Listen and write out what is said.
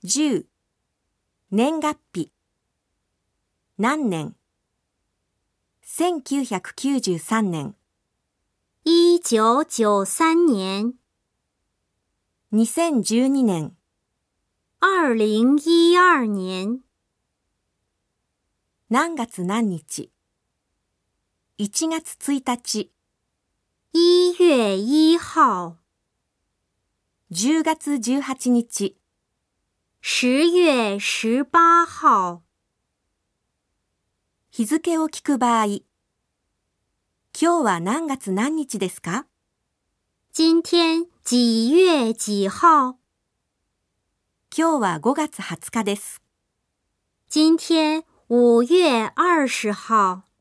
10、年月日、何年、1993年、 1993年、 2012年、 2012年、 何月何日、1月1日、 1月1号、 10月18日、 10月18号。 日付を聞く場合、今日は何月何日ですか？ 今天几月几号？ 今日は5月20日です。 今天5月20号。